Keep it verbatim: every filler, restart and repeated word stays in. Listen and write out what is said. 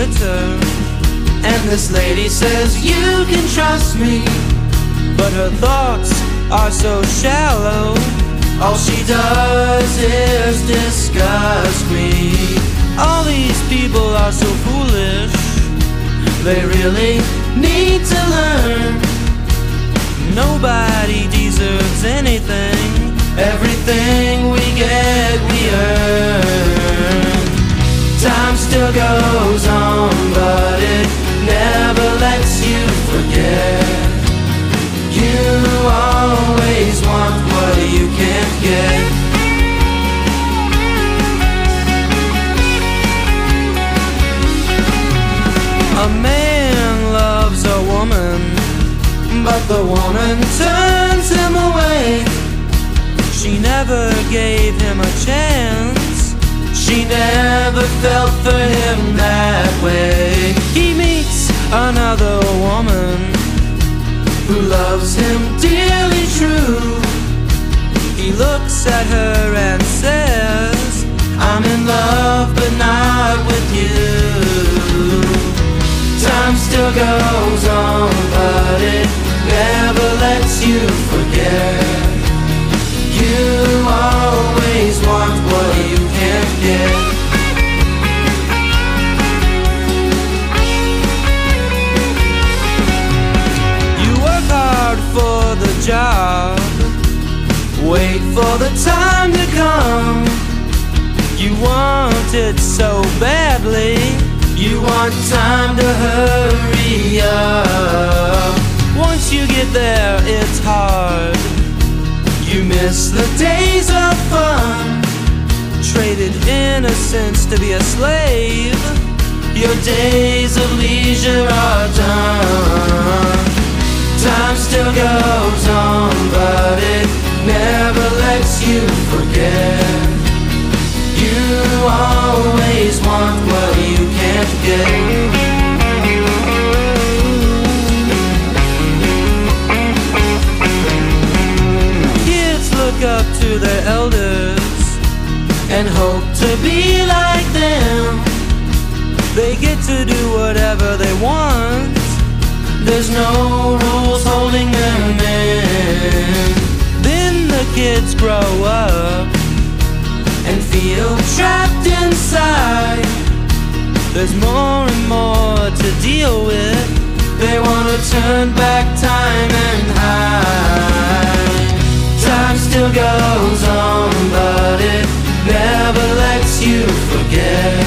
glitter. And this lady says you can trust me, but her thoughts are so shallow. All she does is disgust me. All these people are so foolish. They really need to learn. Nobody deserves anything. Everything we get, we earn. Time still goes on, but it never lets you forget. You always want what you can't get. A man loves a woman, but the woman turns him away. She never gave him a chance. She never felt for him that way. He meets another woman who loves him dearly true. He looks at her and says, I'm in love but not with you. Time still goes on, but it never lets you forget. You always want what you can't get. You work hard for the job, wait for the time to come. You want it so badly. You want time to hurry up. Once you get there, it's hard. You miss the days of fun. Traded innocence to be a slave. Your days of leisure are done. Time still goes on, but it never lets you forget. You always want what you can't get. Up to their elders and hope to be like them. They get to do whatever they want. There's no rules holding them in. Then the kids grow up and feel trapped inside. There's more and more to deal with. They wanna turn back time and hide. Time still goes on, but it never lets you forget.